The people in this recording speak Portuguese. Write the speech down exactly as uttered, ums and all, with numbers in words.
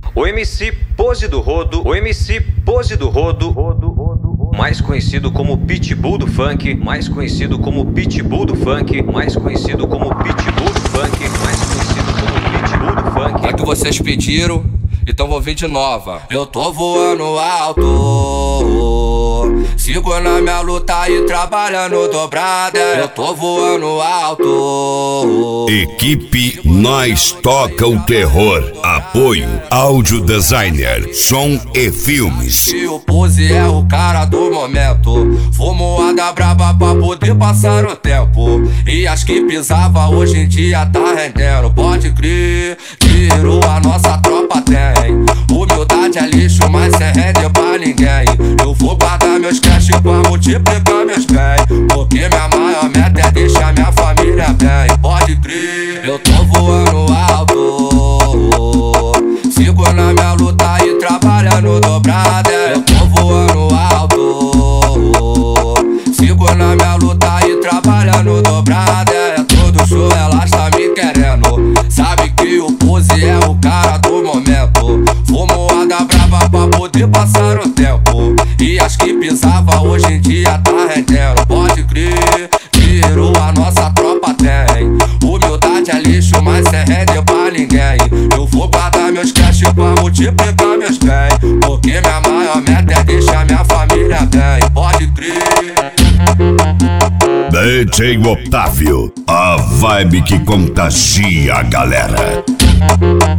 O M C Pose do Rodo, o M C Pose do Rodo, Rodo, Rodo, Rodo, mais conhecido como Pitbull do Funk, mais conhecido como Pitbull do Funk, mais conhecido como Pitbull do Funk, mais conhecido como Pitbull do Funk. É que vocês pediram, então vou vir de nova. Eu tô voando alto, sigo na minha luta e trabalhando dobrada. Eu tô voando alto. Equipe Nós Toca o Terror. Apoio Áudio Designer, Som e Filmes. E o Pose é o cara do momento, fumoada braba pra poder passar o tempo. E as que pisava hoje em dia tá rendendo. Pode crer, tirou a nossa tropa tem. Humildade é lixo, mas cê rende pra ninguém. Eu vou guardar meus cash pra multiplicar meus bens, porque minha maior meta é deixar minha família bem. Pode crer, eu tô voando alto, sigo na minha luta e trabalhando dobrada. Eu tô voando alto, sigo na minha luta e trabalhando dobrada. É todo show, elas tá me querendo. Sabe que o Pose é o cara do momento, fumoada brava pra poder passar o tempo. E as que pisava hoje em dia tá rendendo. Pode crer, tirou a nossa tropa tem. Humildade é lixo, mas cê rende pra ninguém. Eu vou guardar meus cash pra multiplicar meus bens, porque minha maior meta é deixar minha família bem. Pode crer. D J Otávio, a vibe que contagia a galera.